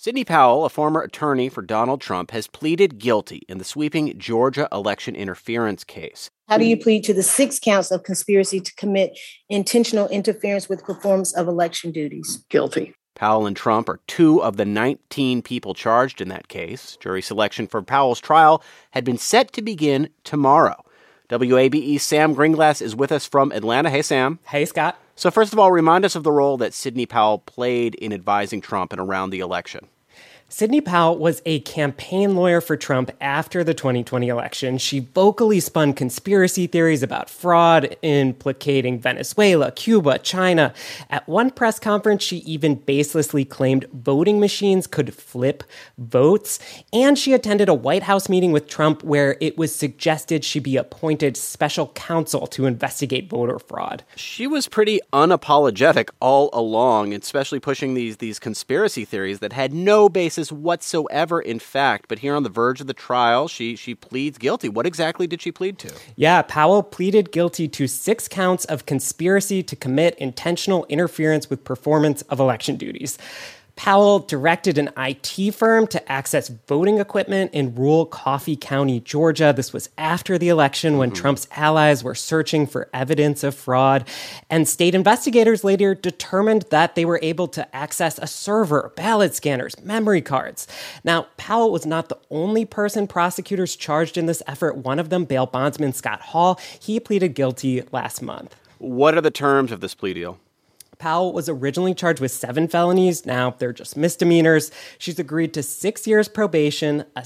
Sidney Powell, a former attorney for Donald Trump, has pleaded guilty in the sweeping Georgia election interference case. How do you plead to the 6 counts of conspiracy to commit intentional interference with performance of election duties? Guilty. Powell and Trump are 2 of the 19 people charged in that case. Jury selection for Powell's trial had been set to begin tomorrow. WABE's Sam Greengrass is with us from Atlanta. Hey, Sam. Hey, Scott. So first of all, remind us of the role that Sidney Powell played in advising Trump and around the election. Sidney Powell was a campaign lawyer for Trump after the 2020 election. She vocally spun conspiracy theories about fraud implicating Venezuela, Cuba, China. At one press conference, she even baselessly claimed voting machines could flip votes. And she attended a White House meeting with Trump where it was suggested she be appointed special counsel to investigate voter fraud. She was pretty unapologetic all along, especially pushing these conspiracy theories that had no basis whatsoever in fact. But here on the verge of the trial, she pleads guilty. What exactly did she plead to? Yeah, Powell pleaded guilty to 6 counts of conspiracy to commit intentional interference with performance of election duties. Powell directed an IT firm to access voting equipment in rural Coffee County, Georgia. This was after the election when Trump's allies were searching for evidence of fraud. And state investigators later determined that they were able to access a server, ballot scanners, memory cards. Now, Powell was not the only person prosecutors charged in this effort. One of them, bail bondsman Scott Hall, he pleaded guilty last month. What are the terms of this plea deal? Powell was originally charged with 7 felonies. Now they're just misdemeanors. She's agreed to 6 years probation, a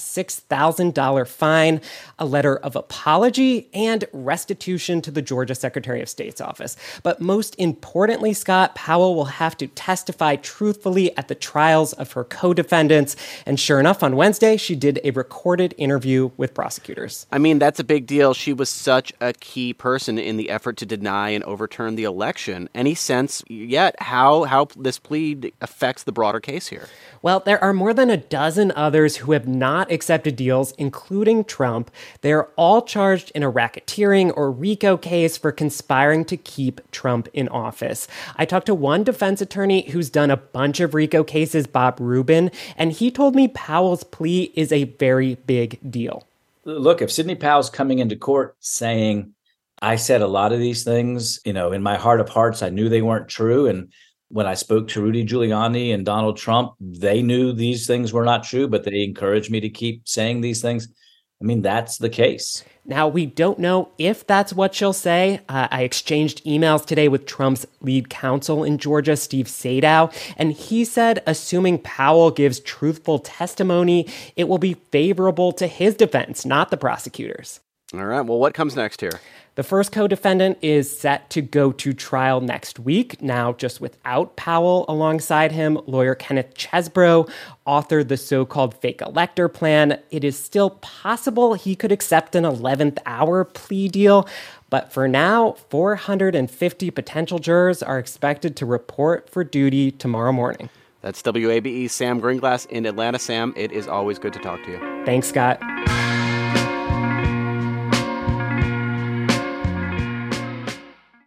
$6,000 fine, a letter of apology, and restitution to the Georgia Secretary of State's office. But most importantly, Scott, Powell will have to testify truthfully at the trials of her co-defendants. And sure enough, on Wednesday, she did a recorded interview with prosecutors. I mean, that's a big deal. She was such a key person in the effort to deny and overturn the election. Any sense yet how this plea affects the broader case here? Well, there are more than a dozen others who have not accepted deals, including Trump. They're all charged in a racketeering or RICO case for conspiring to keep Trump in office. I talked to one defense attorney who's done a bunch of RICO cases, Bob Rubin, and he told me Powell's plea is a very big deal. Look, if Sidney Powell's coming into court saying, I said a lot of these things, in my heart of hearts, I knew they weren't true. And when I spoke to Rudy Giuliani and Donald Trump, they knew these things were not true, but they encouraged me to keep saying these things. I mean, that's the case. Now, we don't know if that's what she'll say. I exchanged emails today with Trump's lead counsel in Georgia, Steve Sadow, and he said, assuming Powell gives truthful testimony, it will be favorable to his defense, not the prosecutors. All right. Well, what comes next here? The first co-defendant is set to go to trial next week. Now, just without Powell alongside him, lawyer Kenneth Chesbrough authored the so-called fake elector plan. It is still possible he could accept an 11th hour plea deal. But for now, 450 potential jurors are expected to report for duty tomorrow morning. That's WABE's Sam Greengrass in Atlanta. Sam, it is always good to talk to you. Thanks, Scott.